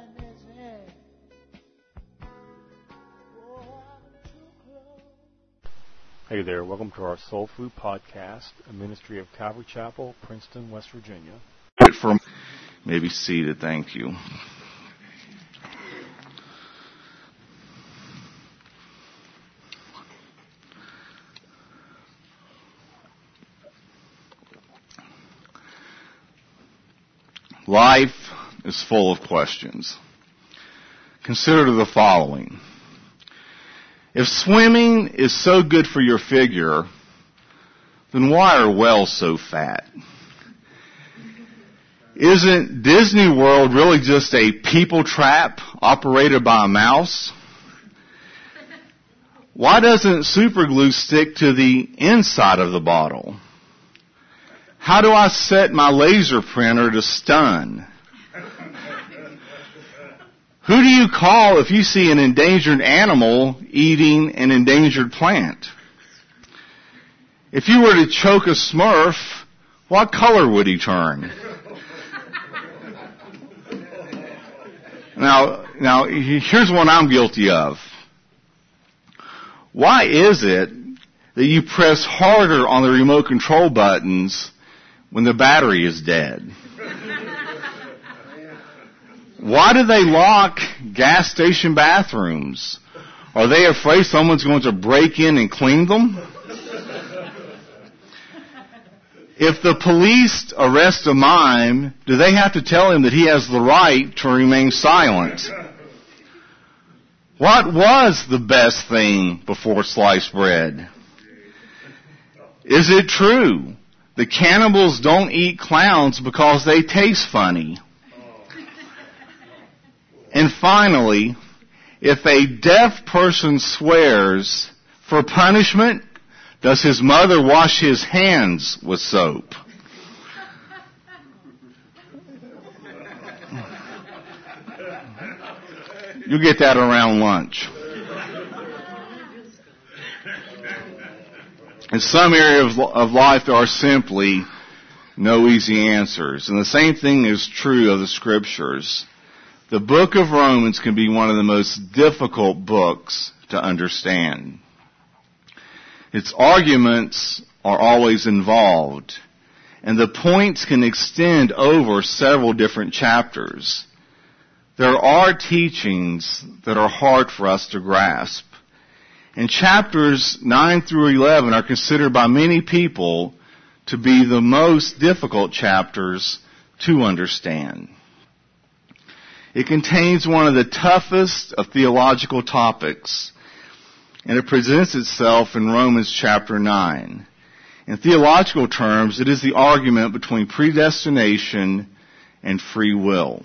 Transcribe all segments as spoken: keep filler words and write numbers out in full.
Hey there, welcome to our Soul Food Podcast, a ministry of Calvary Chapel, Princeton, West Virginia. For maybe seated, thank you. Life is full of questions. Consider the following. If swimming is so good for your figure, then why are whales so fat? Isn't Disney World really just a people trap operated by a mouse? Why doesn't super glue stick to the inside of the bottle? How do I set my laser printer to stun? Who do you call if you see an endangered animal eating an endangered plant? If you were to choke a Smurf, what color would he turn? Now, now, here's one I'm guilty of. Why is it that you press harder on the remote control buttons when the battery is dead? Why do they lock gas station bathrooms? Are they afraid someone's going to break in and clean them? If the police arrest a mime, do they have to tell him that he has the right to remain silent? What was the best thing before sliced bread? Is it true that cannibals don't eat clowns because they taste funny? And finally, if a deaf person swears, for punishment, does his mother wash his hands with soap? You'll get that around lunch. In some areas of life, there are simply no easy answers. And the same thing is true of the Scriptures. The book of Romans can be one of the most difficult books to understand. Its arguments are always involved, and the points can extend over several different chapters. There are teachings that are hard for us to grasp. And chapters nine through eleven are considered by many people to be the most difficult chapters to understand. It contains one of the toughest of theological topics, and it presents itself in Romans chapter nine. In theological terms, it is the argument between predestination and free will.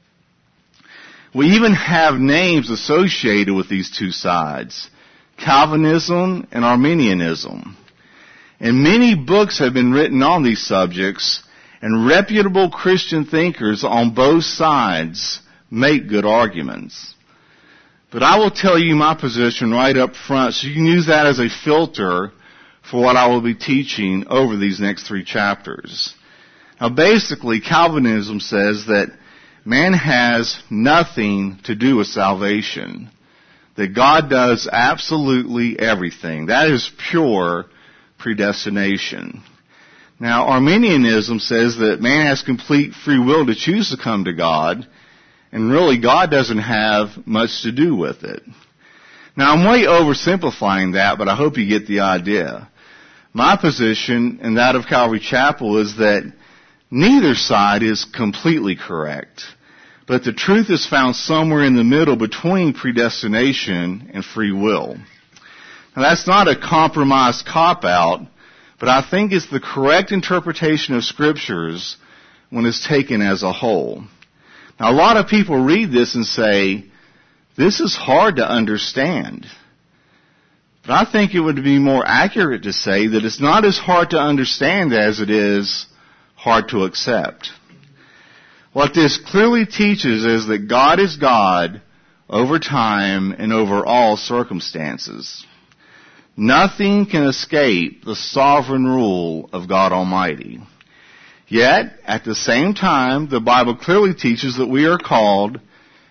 We even have names associated with these two sides, Calvinism and Arminianism. And many books have been written on these subjects, and reputable Christian thinkers on both sides make good arguments. But I will tell you my position right up front, so you can use that as a filter for what I will be teaching over these next three chapters. Now basically, Calvinism says that man has nothing to do with salvation, that God does absolutely everything. That is pure predestination. Now, Arminianism says that man has complete free will to choose to come to God, and really God doesn't have much to do with it. Now, I'm way oversimplifying that, but I hope you get the idea. My position and that of Calvary Chapel is that neither side is completely correct, but the truth is found somewhere in the middle between predestination and free will. Now, that's not a compromised cop-out, but I think it's the correct interpretation of Scriptures when it's taken as a whole. Now, a lot of people read this and say, this is hard to understand. But I think it would be more accurate to say that it's not as hard to understand as it is hard to accept. What this clearly teaches is that God is God over time and over all circumstances. Nothing can escape the sovereign rule of God Almighty. Yet, at the same time, the Bible clearly teaches that we are called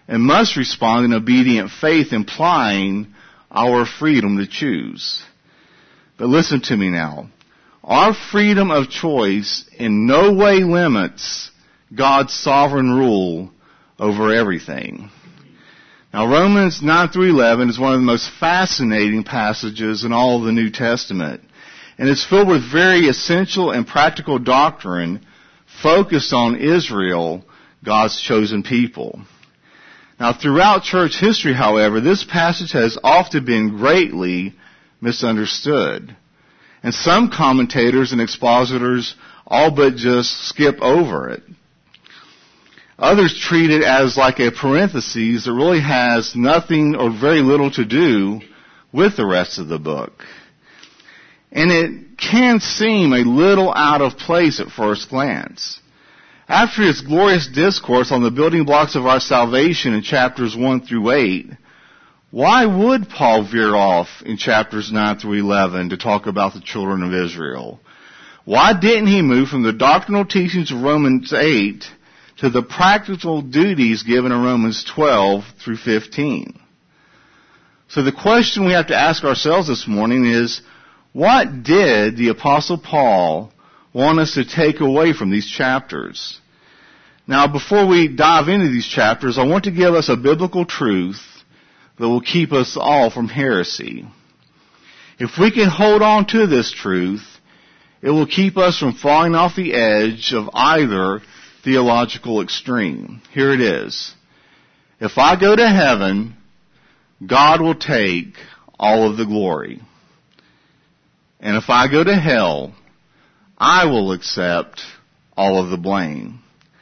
and must respond in obedient faith, implying our freedom to choose. But listen to me now. Our freedom of choice in no way limits God's sovereign rule over everything. Now, Romans nine through eleven is one of the most fascinating passages in all of the New Testament, and it's filled with very essential and practical doctrine focused on Israel, God's chosen people. Now, throughout church history, however, this passage has often been greatly misunderstood. And some commentators and expositors all but just skip over it. Others treat it as like a parenthesis that really has nothing or very little to do with the rest of the book. And it can seem a little out of place at first glance. After his glorious discourse on the building blocks of our salvation in chapters one through eight, why would Paul veer off in chapters nine through eleven to talk about the children of Israel? Why didn't he move from the doctrinal teachings of Romans eight to the practical duties given in Romans twelve through fifteen? So the question we have to ask ourselves this morning is, what did the Apostle Paul want us to take away from these chapters? Now, before we dive into these chapters, I want to give us a biblical truth that will keep us all from heresy. If we can hold on to this truth, it will keep us from falling off the edge of either theological extreme. Here it is. If I go to heaven, God will take all of the glory. And if I go to hell, I will accept all of the blame.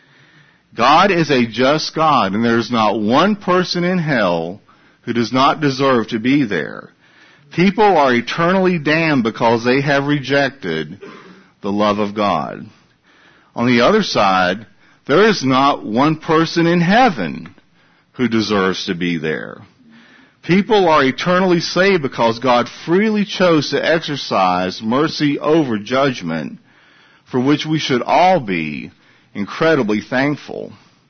God is a just God, and there is not one person in hell who does not deserve to be there. People are eternally damned because they have rejected the love of God. On the other side, there is not one person in heaven who deserves to be there. People are eternally saved because God freely chose to exercise mercy over judgment, for which we should all be incredibly thankful.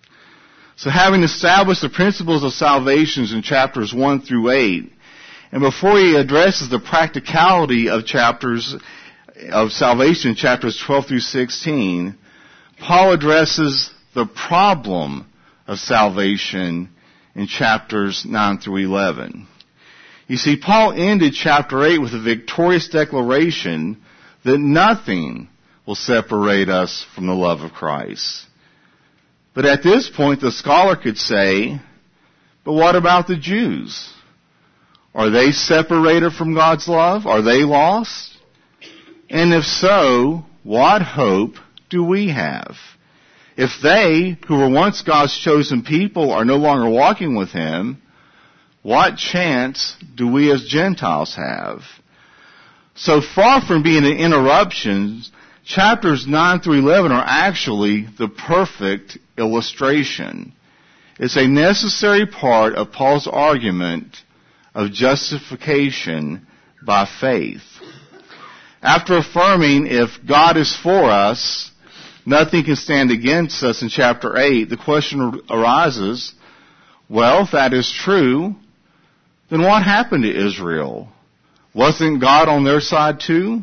So having established the principles of salvation in chapters one through eight, and before he addresses the practicality of chapters of salvation in chapters twelve through sixteen, Paul addresses the problem of salvation in chapters nine through eleven. You see, Paul ended chapter eight with a victorious declaration that nothing will separate us from the love of Christ. But at this point, the scholar could say, but what about the Jews? Are they separated from God's love? Are they lost? And if so, what hope do we have? If they, who were once God's chosen people, are no longer walking with Him, what chance do we as Gentiles have? So far from being an interruption, chapters nine through eleven are actually the perfect illustration. It's a necessary part of Paul's argument of justification by faith. After affirming if God is for us, nothing can stand against us in chapter eight, the question arises, well, if that is true, then what happened to Israel? Wasn't God on their side too?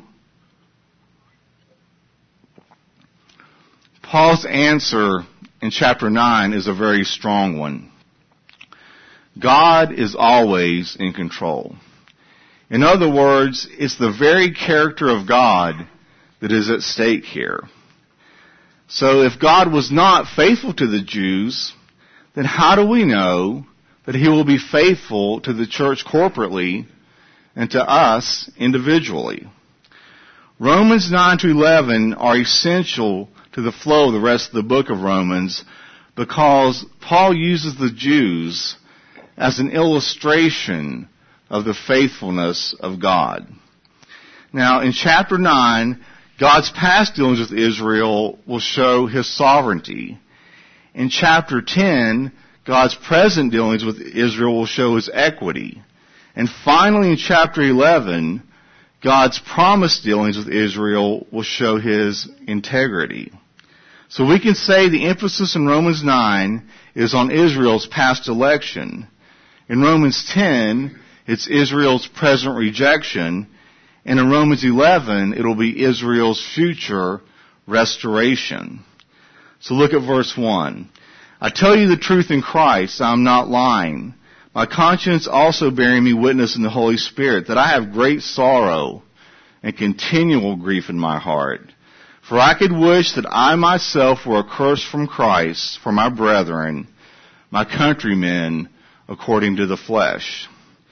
Paul's answer in chapter nine is a very strong one. God is always in control. In other words, it's the very character of God that is at stake here. So if God was not faithful to the Jews, then how do we know that He will be faithful to the church corporately and to us individually? Romans nine to eleven are essential to the flow of the rest of the book of Romans because Paul uses the Jews as an illustration of the faithfulness of God. Now, in chapter nine, God's past dealings with Israel will show His sovereignty. In chapter ten, God's present dealings with Israel will show His equity. And finally, in chapter eleven, God's promised dealings with Israel will show His integrity. So we can say the emphasis in Romans nine is on Israel's past election. In Romans ten, it's Israel's present rejection. And in Romans eleven, it'll be Israel's future restoration. So look at verse one. I tell you the truth in Christ, I am not lying. My conscience also bearing me witness in the Holy Spirit that I have great sorrow and continual grief in my heart. For I could wish that I myself were accursed from Christ for my brethren, my countrymen, according to the flesh.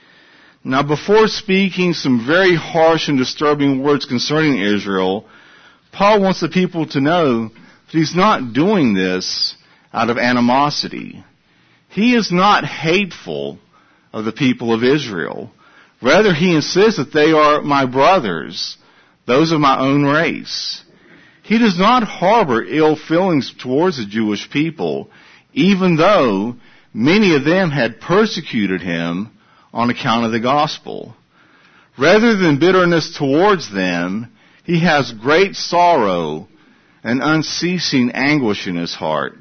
Now, before speaking some very harsh and disturbing words concerning Israel, Paul wants the people to know that he's not doing this out of animosity. He is not hateful of the people of Israel. Rather, he insists that they are my brothers, those of my own race. He does not harbor ill feelings towards the Jewish people, even though many of them had persecuted him on account of the gospel. Rather than bitterness towards them, he has great sorrow and unceasing anguish in his heart.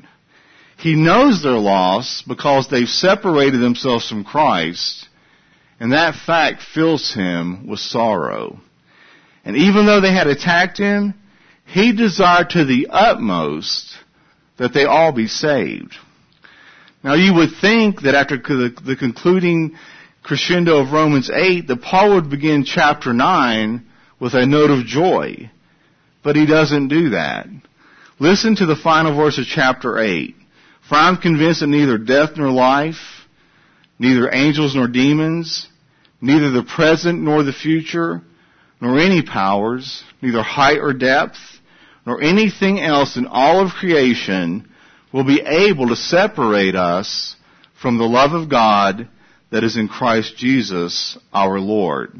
He knows their loss because they've separated themselves from Christ, and that fact fills him with sorrow. And even though they had attacked him, he desired to the utmost that they all be saved. Now you would think that after the concluding crescendo of Romans eight, that Paul would begin chapter nine with a note of joy. But he doesn't do that. Listen to the final verse of chapter eight. For I am convinced that neither death nor life, neither angels nor demons, neither the present nor the future, nor any powers, neither height or depth, nor anything else in all of creation will be able to separate us from the love of God that is in Christ Jesus our Lord.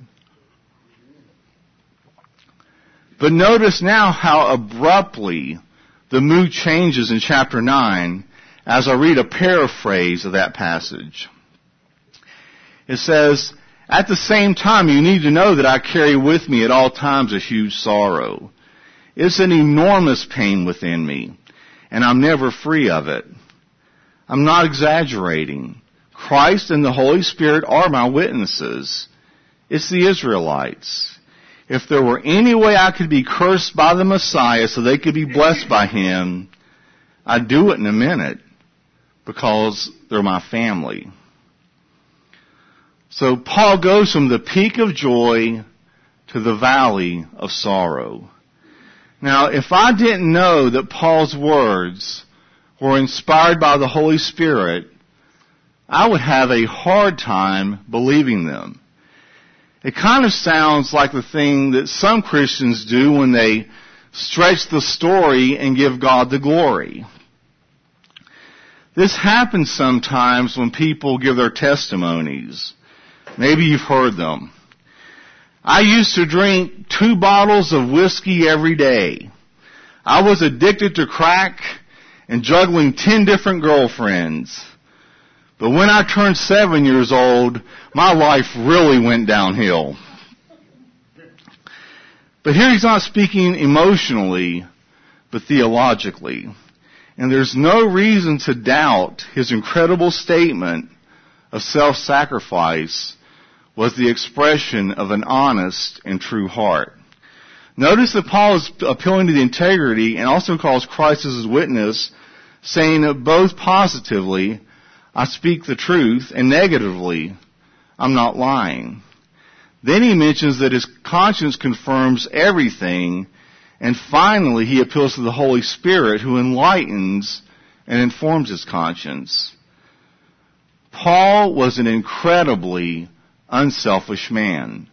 But notice now how abruptly the mood changes in chapter nine as I read a paraphrase of that passage. It says, at the same time, you need to know that I carry with me at all times a huge sorrow. It's an enormous pain within me, and I'm never free of it. I'm not exaggerating. Christ and the Holy Spirit are my witnesses. It's the Israelites. If there were any way I could be cursed by the Messiah so they could be blessed by him, I'd do it in a minute because they're my family. So Paul goes from the peak of joy to the valley of sorrow. Now, if I didn't know that Paul's words were inspired by the Holy Spirit, I would have a hard time believing them. It kind of sounds like the thing that some Christians do when they stretch the story and give God the glory. This happens sometimes when people give their testimonies. Maybe you've heard them. I used to drink two bottles of whiskey every day. I was addicted to crack and juggling ten different girlfriends. But when I turned seven years old, my life really went downhill. But here he's not speaking emotionally, but theologically. And there's no reason to doubt his incredible statement of self-sacrifice was the expression of an honest and true heart. Notice that Paul is appealing to the integrity and also calls Christ as his witness, saying that both positively, I speak the truth, and negatively, I'm not lying. Then he mentions that his conscience confirms everything, and finally he appeals to the Holy Spirit who enlightens and informs his conscience. Paul was an incredibly unselfish man.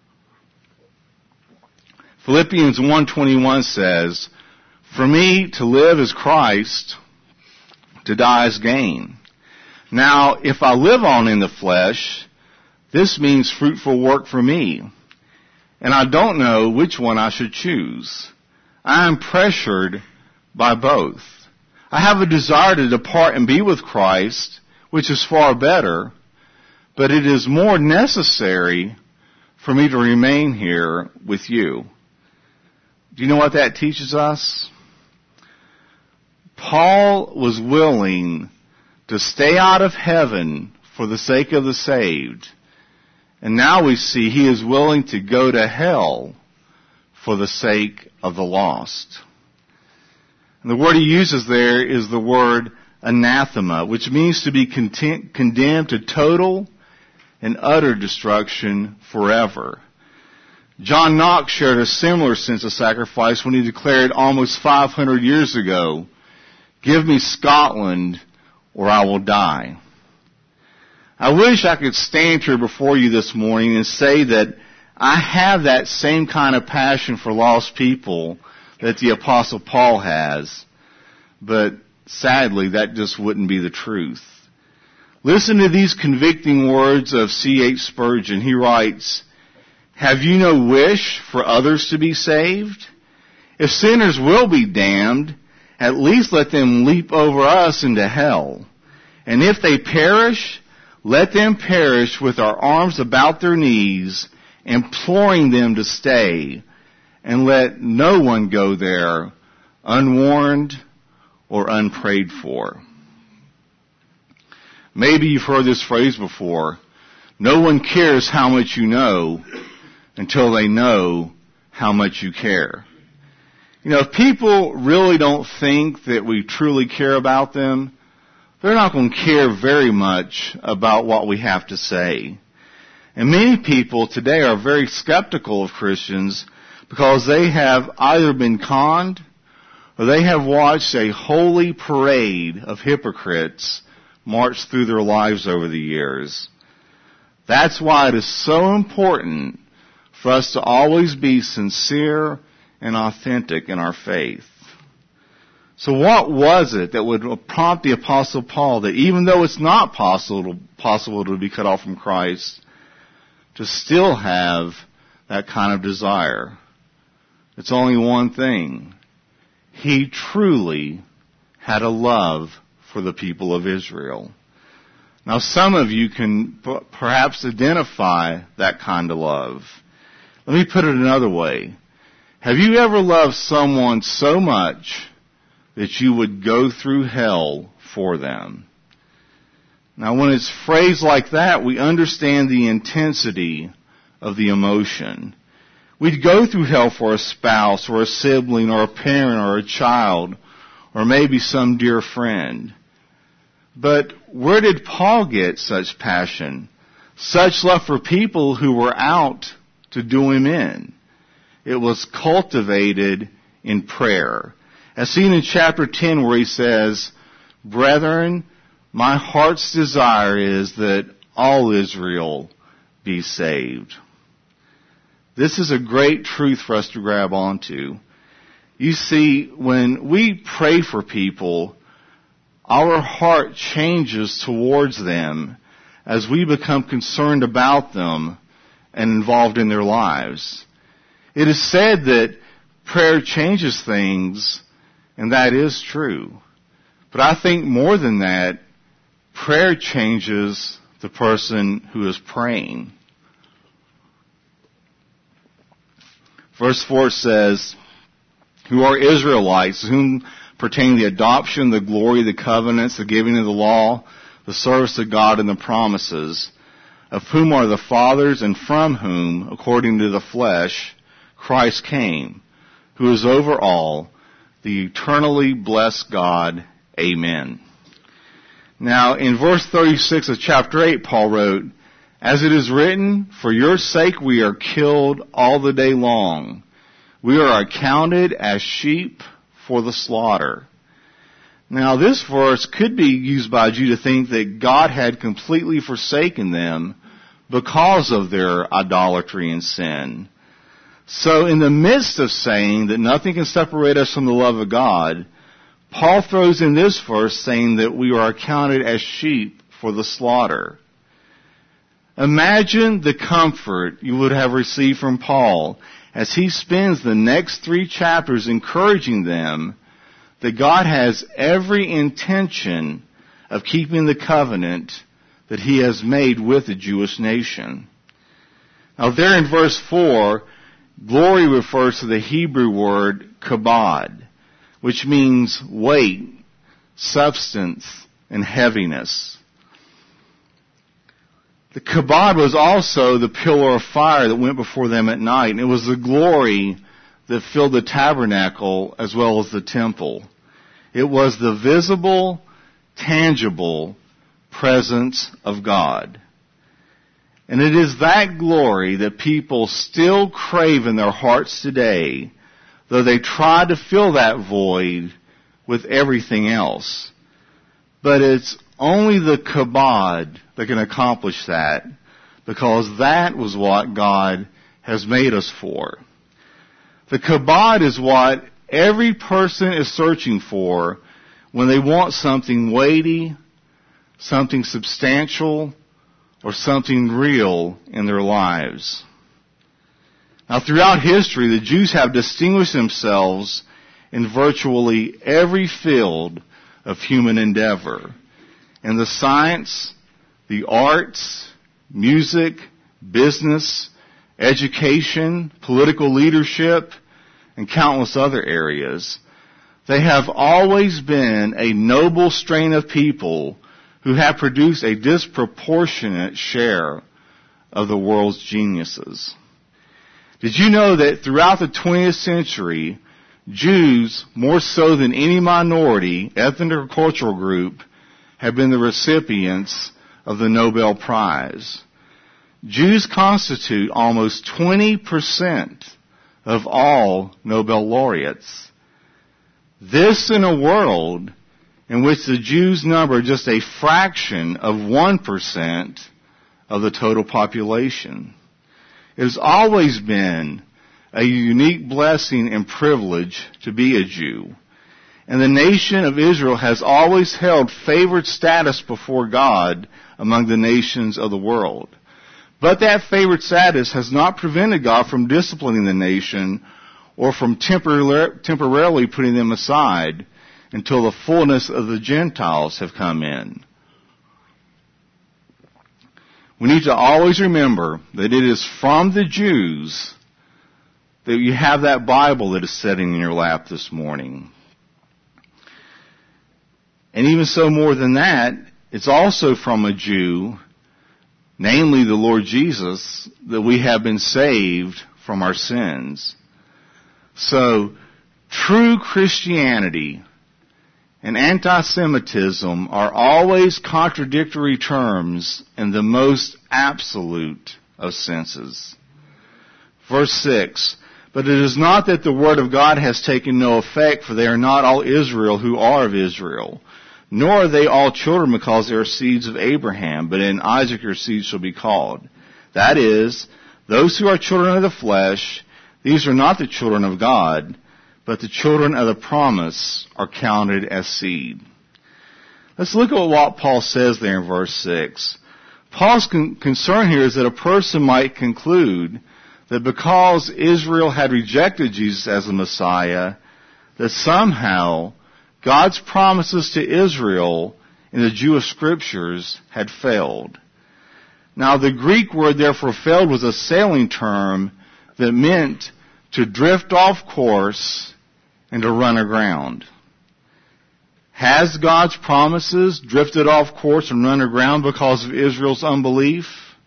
Philippians one twenty-one says, for me to live is Christ, to die is gain. Now, if I live on in the flesh, this means fruitful work for me, and I don't know which one I should choose. I am pressured by both. I have a desire to depart and be with Christ, which is far better, but it is more necessary for me to remain here with you. Do you know what that teaches us? Paul was willing to stay out of heaven for the sake of the saved. And now we see he is willing to go to hell for the sake of the lost. And the word he uses there is the word anathema, which means to be content, condemned to total and utter destruction forever. John Knox shared a similar sense of sacrifice when he declared almost five hundred years ago, "Give me Scotland or I will die." I wish I could stand here before you this morning and say that I have that same kind of passion for lost people that the Apostle Paul has, but sadly that just wouldn't be the truth. Listen to these convicting words of C H Spurgeon. He writes, "Have you no wish for others to be saved? If sinners will be damned, at least let them leap over us into hell. And if they perish, let them perish with our arms about their knees, imploring them to stay, and let no one go there unwarned or unprayed for." Maybe you've heard this phrase before: no one cares how much you know until they know how much you care. You know, if people really don't think that we truly care about them, they're not going to care very much about what we have to say. And many people today are very skeptical of Christians because they have either been conned or they have watched a holy parade of hypocrites march through their lives over the years. That's why it is so important for us to always be sincere and authentic in our faith. So what was it that would prompt the Apostle Paul that even though it's not possible, possible to be cut off from Christ, to still have that kind of desire? It's only one thing. He truly had a love for the people of Israel. Now some of you can p- perhaps identify that kind of love. Let me put it another way. Have you ever loved someone so much that you would go through hell for them? Now when it's phrased like that, we understand the intensity of the emotion. We'd go through hell for a spouse or a sibling or a parent or a child or maybe some dear friend. But where did Paul get such passion, such love for people who were out to do him in? It was cultivated in prayer. As seen in chapter ten where he says, "Brethren, my heart's desire is that all Israel be saved." This is a great truth for us to grab onto. You see, when we pray for people, our heart changes towards them as we become concerned about them and involved in their lives. It is said that prayer changes things, and that is true. But I think more than that, prayer changes the person who is praying. Verse four says, "Who are Israelites, to whom pertain the adoption, the glory, the covenants, the giving of the law, the service of God, and the promises, of whom are the fathers, and from whom, according to the flesh, Christ came, who is over all, the eternally blessed God. Amen." Now, in verse thirty-six of chapter eight, Paul wrote, "As it is written, for your sake we are killed all the day long. We are accounted as sheep for the slaughter." Now, this verse could be used by a Jew to think that God had completely forsaken them because of their idolatry and sin. So in the midst of saying that nothing can separate us from the love of God, Paul throws in this verse saying that we are accounted as sheep for the slaughter. Imagine the comfort you would have received from Paul as he spends the next three chapters encouraging them that God has every intention of keeping the covenant that he has made with the Jewish nation. Now there in verse four, glory refers to the Hebrew word kabod, which means weight substance, and heaviness. The kabod was also the pillar of fire that went before them at night, and it was the glory that filled the tabernacle as well as the temple. It was the visible, tangible presence of God. And it is that glory that people still crave in their hearts today, though they try to fill that void with everything else. But it's only the kabod that can accomplish that, because that was what God has made us for. The kabod is what every person is searching for when they want something weighty, something substantial, or something real in their lives. Now, throughout history, the Jews have distinguished themselves in virtually every field of human endeavor. In the science, the arts, music, business, education, political leadership, and countless other areas. They have always been a noble strain of people who have produced a disproportionate share of the world's geniuses. Did you know that throughout the twentieth century, Jews, more so than any minority, ethnic or cultural group, have been the recipients of the Nobel Prize? Jews constitute almost twenty percent of all Nobel laureates. This in a world in which the Jews number just a fraction of one percent of the total population. It has always been a unique blessing and privilege to be a Jew. And the nation of Israel has always held favored status before God among the nations of the world. But that favored status has not prevented God from disciplining the nation or from tempor- temporarily putting them aside until the fullness of the Gentiles have come in. We need to always remember that it is from the Jews that you have that Bible that is sitting in your lap this morning. And even so, more than that, it's also from a Jew, namely the Lord Jesus, that we have been saved from our sins. So, true Christianity and anti-Semitism are always contradictory terms in the most absolute of senses. Verse six, but it is not that the word of God has taken no effect, for they are not all Israel who are of Israel, nor are they all children because they are seeds of Abraham, but in Isaac your seed shall be called. That is, those who are children of the flesh, these are not the children of God, but the children of the promise are counted as seed. Let's look at what Paul says there in verse six. Paul's con- concern here is that a person might conclude that because Israel had rejected Jesus as the Messiah, that somehow God's promises to Israel in the Jewish scriptures had failed. Now, the Greek word therefore failed was a sailing term that meant to drift off course and to run aground. Has God's promises drifted off course and run aground because of Israel's unbelief?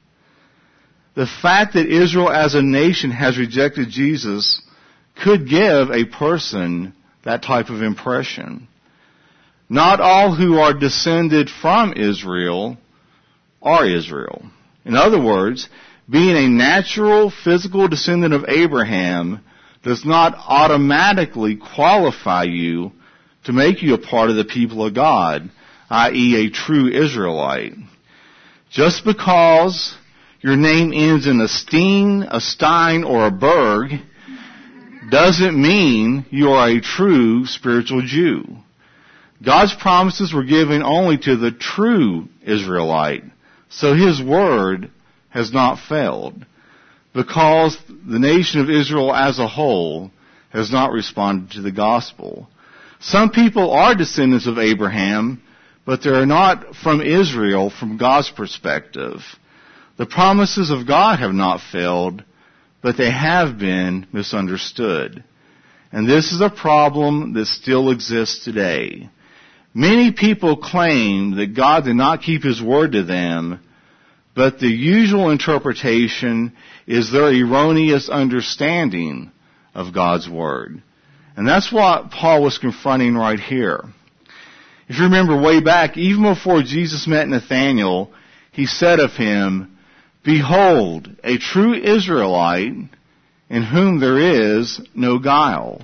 The fact that Israel as a nation has rejected Jesus could give a person that type of impression. Not all who are descended from Israel are Israel. In other words, being a natural physical descendant of Abraham does not automatically qualify you to make you a part of the people of God, that is a true Israelite. Just because your name ends in a Steen, a Stein, or a Berg doesn't mean you are a true spiritual Jew. God's promises were given only to the true Israelite, so His word has not failed, because the nation of Israel as a whole has not responded to the gospel. Some people are descendants of Abraham, but they are not from Israel from God's perspective. The promises of God have not failed, but they have been misunderstood. And this is a problem that still exists today. Many people claim that God did not keep His word to them, but the usual interpretation is their erroneous understanding of God's word. And that's what Paul was confronting right here. If you remember way back, even before Jesus met Nathanael, he said of him, "Behold, a true Israelite in whom there is no guile."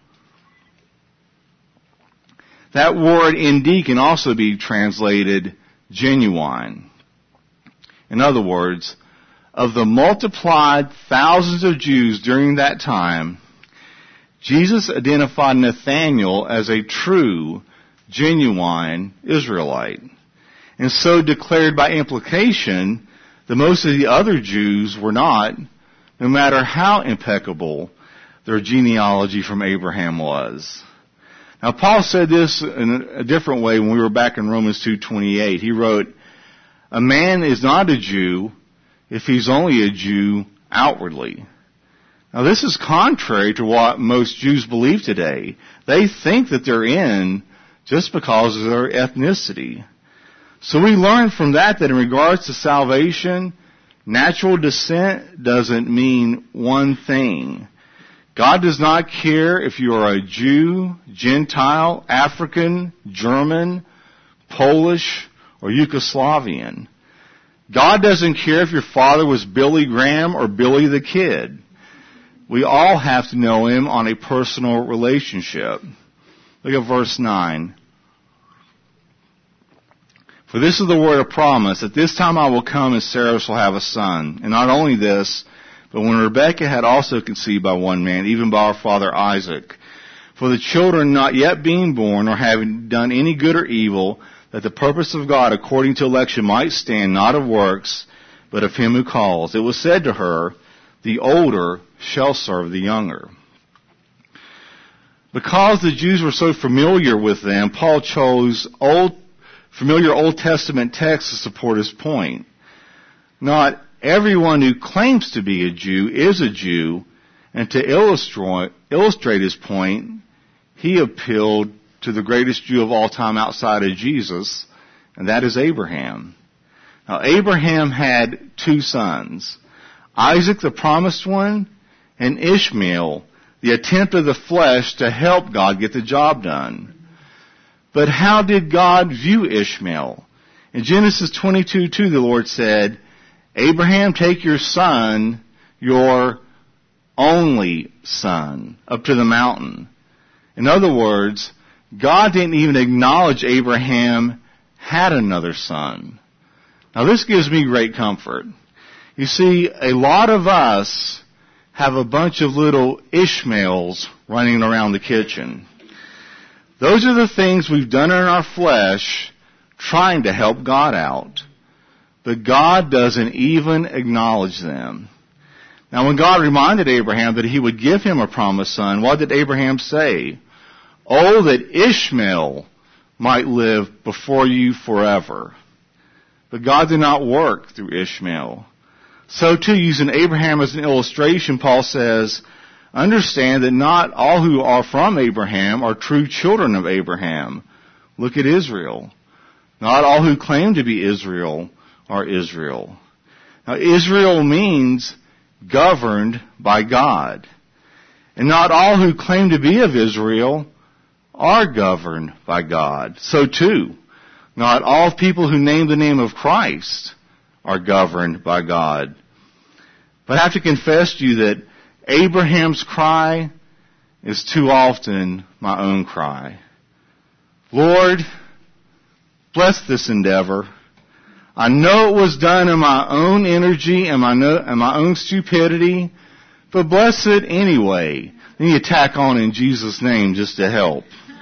That word indeed can also be translated genuine. In other words, of the multiplied thousands of Jews during that time, Jesus identified Nathanael as a true, genuine Israelite, and so declared by implication that most of the other Jews were not, no matter how impeccable their genealogy from Abraham was. Now, Paul said this in a different way when we were back in Romans two twenty-eight. He wrote, "A man is not a Jew if he's only a Jew outwardly." Now, this is contrary to what most Jews believe today. They think that they're in just because of their ethnicity. So we learn from that that in regards to salvation, natural descent doesn't mean one thing. God does not care if you are a Jew, Gentile, African, German, Polish, or Yugoslavian. God doesn't care if your father was Billy Graham or Billy the Kid. We all have to know Him on a personal relationship. Look at verse nine. "For this is the word of promise, at this time I will come and Sarah shall have a son. And not only this, but when Rebekah had also conceived by one man, even by our father Isaac, for the children not yet being born, or having done any good or evil, that the purpose of God according to election might stand, not of works, but of Him who calls. It was said to her, the older shall serve the younger." Because the Jews were so familiar with them, Paul chose old, familiar Old Testament texts to support his point. Not everyone who claims to be a Jew is a Jew, and to illustrate, illustrate his point, he appealed to the greatest Jew of all time outside of Jesus, and that is Abraham. Now, Abraham had two sons, Isaac, the promised one, and Ishmael, the attempt of the flesh to help God get the job done. But how did God view Ishmael? In Genesis twenty-two two, the Lord said, "Abraham, take your son, your only son, up to the mountain." In other words, God didn't even acknowledge Abraham had another son. Now, this gives me great comfort. You see, a lot of us have a bunch of little Ishmaels running around the kitchen. Those are the things we've done in our flesh trying to help God out. But God doesn't even acknowledge them. Now, when God reminded Abraham that He would give him a promised son, what did Abraham say? "Oh, that Ishmael might live before you forever." But God did not work through Ishmael. So too, using Abraham as an illustration, Paul says, understand that not all who are from Abraham are true children of Abraham. Look at Israel. Not all who claim to be Israel are Israel. Now, Israel means governed by God. And not all who claim to be of Israel are governed by God. So too, not all people who name the name of Christ are governed by God. But I have to confess to you that Abraham's cry is too often my own cry. Lord, bless this endeavor. I know it was done in my own energy and my, no, and my own stupidity, but bless it anyway. Then you tack on in Jesus' name just to help.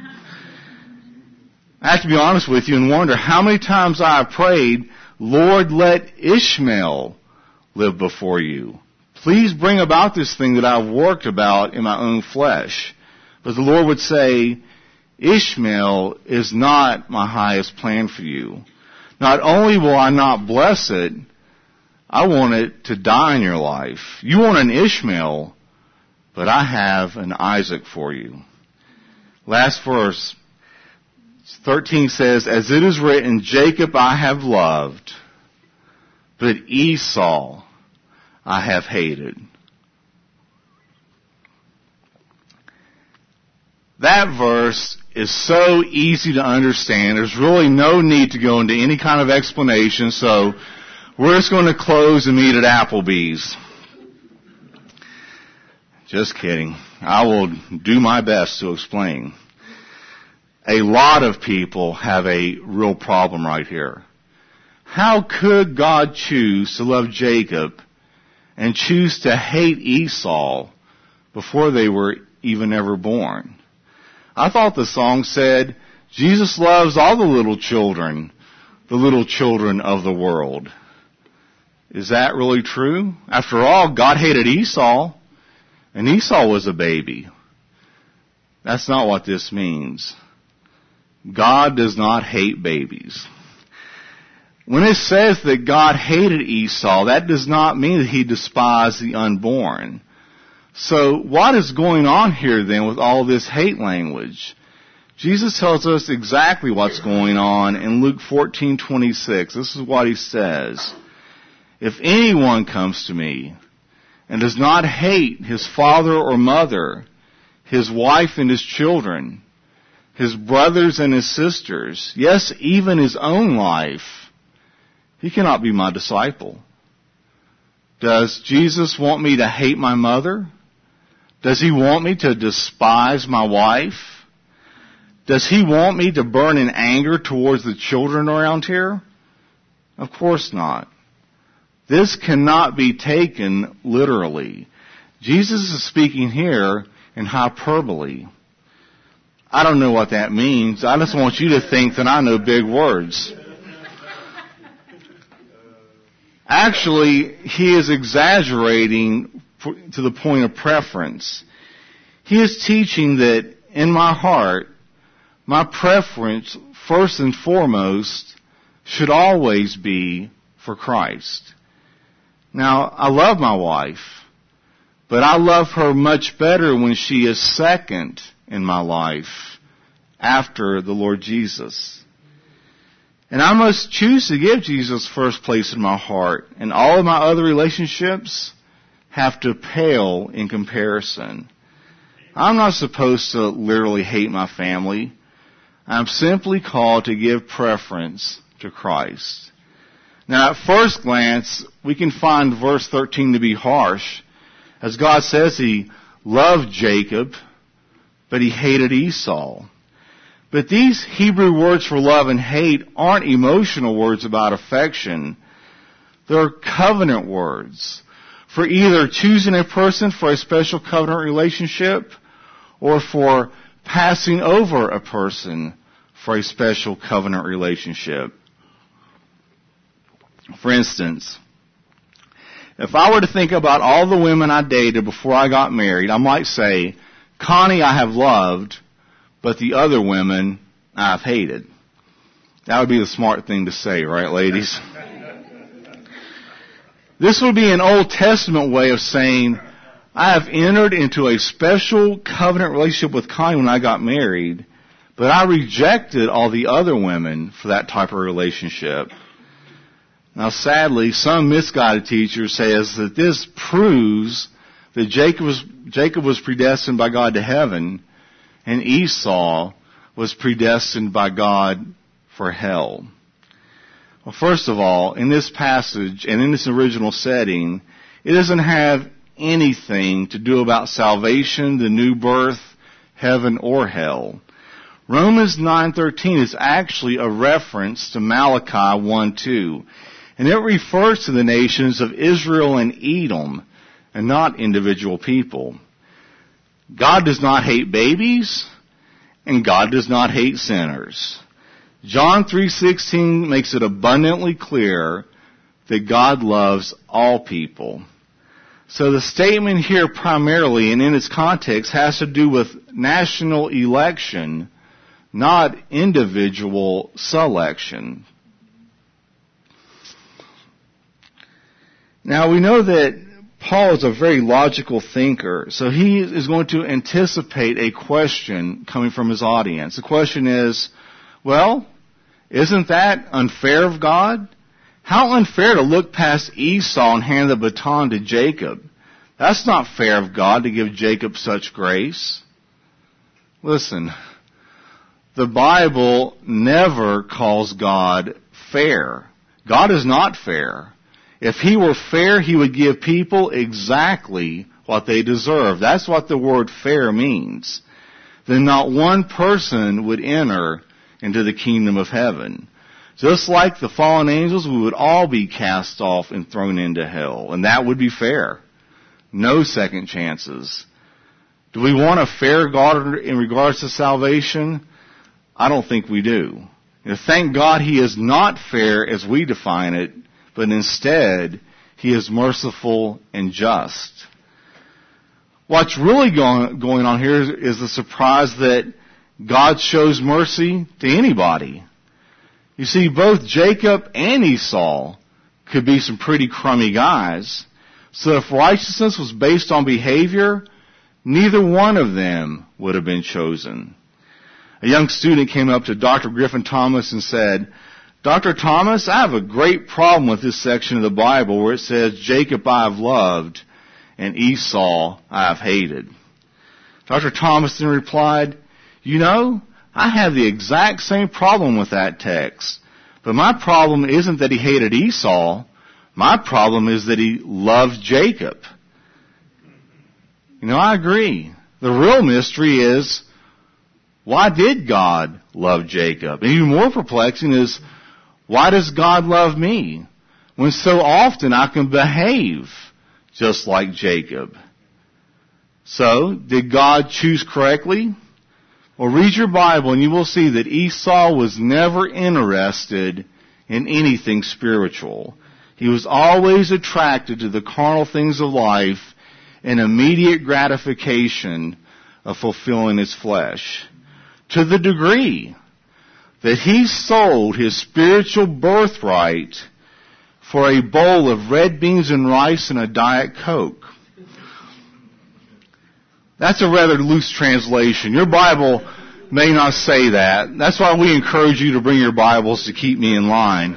I have to be honest with you and wonder how many times I have prayed, Lord, let Ishmael live before you. Please bring about this thing that I've worked about in my own flesh. But the Lord would say, Ishmael is not my highest plan for you. Not only will I not bless it, I want it to die in your life. You want an Ishmael, but I have an Isaac for you. Last verse. thirteen says, as it is written, Jacob I have loved, but Esau I have hated. That verse is so easy to understand. There's really no need to go into any kind of explanation, so we're just going to close and meet at Applebee's. Just kidding. I will do my best to explain. A lot of people have a real problem right here. How could God choose to love Jacob and choose to hate Esau before they were even ever born? I thought the song said, Jesus loves all the little children, the little children of the world. Is that really true? After all, God hated Esau, and Esau was a baby. That's not what this means. God does not hate babies. When it says that God hated Esau, that does not mean that he despised the unborn. So what is going on here then with all this hate language? Jesus tells us exactly what's going on in Luke fourteen twenty-six. This is what he says. If anyone comes to me and does not hate his father or mother, his wife and his children, his brothers and his sisters, yes, even his own life, he cannot be my disciple. Does Jesus want me to hate my mother? Does he want me to despise my wife? Does he want me to burn in anger towards the children around here? Of course not. This cannot be taken literally. Jesus is speaking here in hyperbole. I don't know what that means. I just want you to think that I know big words. Actually, he is exaggerating to the point of preference. He is teaching that in my heart, my preference, first and foremost, should always be for Christ. Now, I love my wife, but I love her much better when she is second in my life after the Lord Jesus. And I must choose to give Jesus first place in my heart, and all of my other relationships have to pale in comparison. I'm not supposed to literally hate my family. I'm simply called to give preference to Christ. Now, at first glance, we can find verse thirteen to be harsh. As God says, he loved Jacob, but he hated Esau. But these Hebrew words for love and hate aren't emotional words about affection. They're covenant words for either choosing a person for a special covenant relationship or for passing over a person for a special covenant relationship. For instance, if I were to think about all the women I dated before I got married, I might say, Connie I have loved, but the other women I've hated. That would be the smart thing to say, right, ladies? This would be an Old Testament way of saying, I have entered into a special covenant relationship with Connie when I got married, but I rejected all the other women for that type of relationship. Now, sadly, some misguided teacher says that this proves that Jacob was, Jacob was predestined by God to heaven, and Esau was predestined by God for hell. Well, first of all, in this passage and in this original setting, it doesn't have anything to do about salvation, the new birth, heaven, or hell. Romans nine thirteen is actually a reference to Malachi one two, and it refers to the nations of Israel and Edom, and not individual people. God does not hate babies, and God does not hate sinners. John three sixteen makes it abundantly clear that God loves all people. So the statement here primarily, and in its context, has to do with national election, not individual selection. Now we know that Paul is a very logical thinker, so he is going to anticipate a question coming from his audience. The question is, Well, isn't that unfair of God? How unfair to look past Esau and hand the baton to Jacob. That's not fair of God to give Jacob such grace. Listen, the Bible never calls God fair. God is not fair. If he were fair, he would give people exactly what they deserve. That's what the word fair means. Then not one person would enter into the kingdom of heaven. Just like the fallen angels, we would all be cast off and thrown into hell, and that would be fair. No second chances. Do we want a fair God in regards to salvation? I don't think we do. You know, thank God he is not fair as we define it, but instead, he is merciful and just. What's really going, going on here is, is the surprise that God shows mercy to anybody. You see, both Jacob and Esau could be some pretty crummy guys. So if righteousness was based on behavior, neither one of them would have been chosen. A young student came up to Doctor Griffin Thomas and said, Doctor Thomas, I have a great problem with this section of the Bible where it says, Jacob I have loved and Esau I have hated. Doctor Thomas then replied, you know, I have the exact same problem with that text. But my problem isn't that he hated Esau. My problem is that he loved Jacob. You know, I agree. The real mystery is, why did God love Jacob? And even more perplexing is, why does God love me when so often I can behave just like Jacob? So, did God choose correctly? Well, read your Bible and you will see that Esau was never interested in anything spiritual. He was always attracted to the carnal things of life and immediate gratification of fulfilling his flesh. To the degree that he sold his spiritual birthright for a bowl of red beans and rice and a Diet Coke. That's a rather loose translation. Your Bible may not say that. That's why we encourage you to bring your Bibles to keep me in line.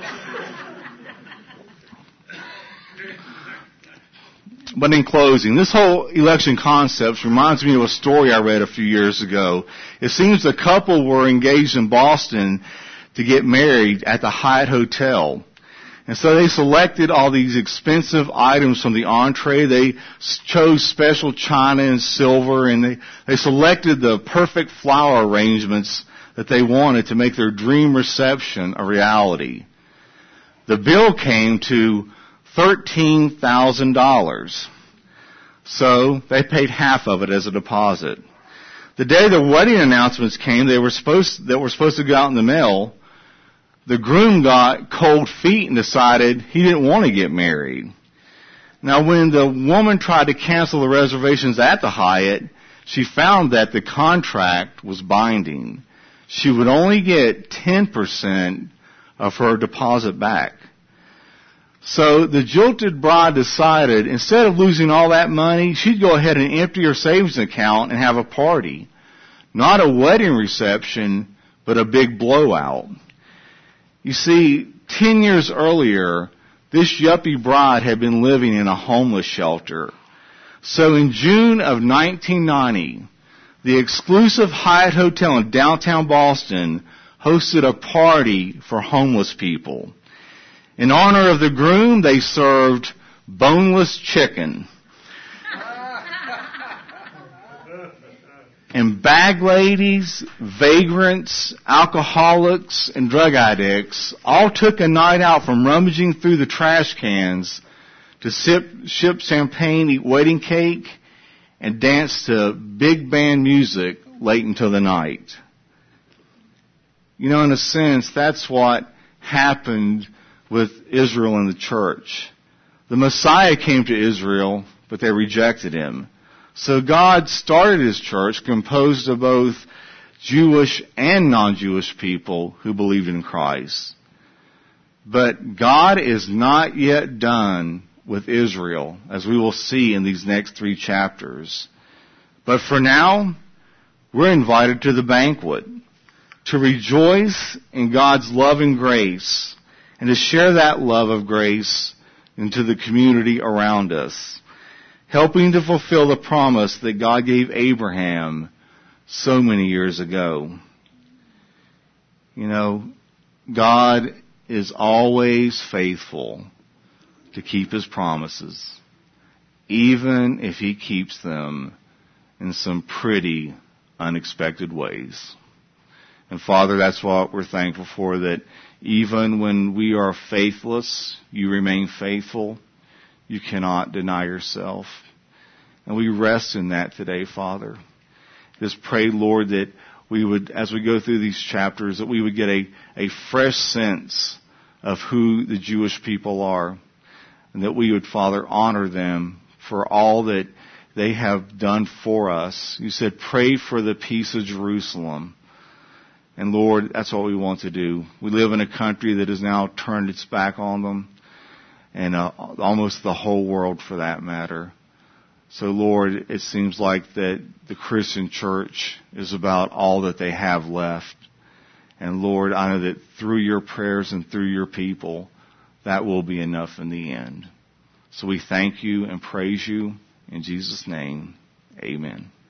But in closing, this whole election concept reminds me of a story I read a few years ago. It seems a couple were engaged in Boston to get married at the Hyatt Hotel. And so they selected all these expensive items from the entree. They chose special china and silver, and they, they selected the perfect flower arrangements that they wanted to make their dream reception a reality. The bill came to thirteen thousand dollars. So they paid half of it as a deposit. The day the wedding announcements came, they were supposed that were supposed to go out in the mail. The groom got cold feet and decided he didn't want to get married. Now, when the woman tried to cancel the reservations at the Hyatt, she found that the contract was binding. She would only get ten percent of her deposit back. So the jilted bride decided, instead of losing all that money, she'd go ahead and empty her savings account and have a party. Not a wedding reception, but a big blowout. You see, ten years earlier, this yuppie bride had been living in a homeless shelter. So in June of nineteen ninety, the exclusive Hyatt Hotel in downtown Boston hosted a party for homeless people. In honor of the groom, they served boneless chicken. And bag ladies, vagrants, alcoholics, and drug addicts all took a night out from rummaging through the trash cans to sip, sip champagne, eat wedding cake, and dance to big band music late into the night. You know, in a sense, that's what happened with Israel and the church. The Messiah came to Israel, but they rejected him. So God started his church composed of both Jewish and non-Jewish people who believed in Christ. But God is not yet done with Israel, as we will see in these next three chapters. But for now, we're invited to the banquet. to rejoice in God's love and grace, and to share that love of grace into the community around us, helping to fulfill the promise that God gave Abraham so many years ago. You know, God is always faithful to keep His promises, even if He keeps them in some pretty unexpected ways. And Father, that's what we're thankful for, that even when we are faithless, You remain faithful. You cannot deny Yourself. And we rest in that today, Father. Just pray, Lord, that we would, as we go through these chapters, that we would get a, a fresh sense of who the Jewish people are, and that we would, Father, honor them for all that they have done for us. You said, pray for the peace of Jerusalem. And Lord, that's what we want to do. We live in a country that has now turned its back on them, and uh, almost the whole world for that matter. So Lord, it seems like that the Christian church is about all that they have left. And Lord, I know that through Your prayers and through Your people, that will be enough in the end. So we thank You and praise You. In Jesus' name, amen.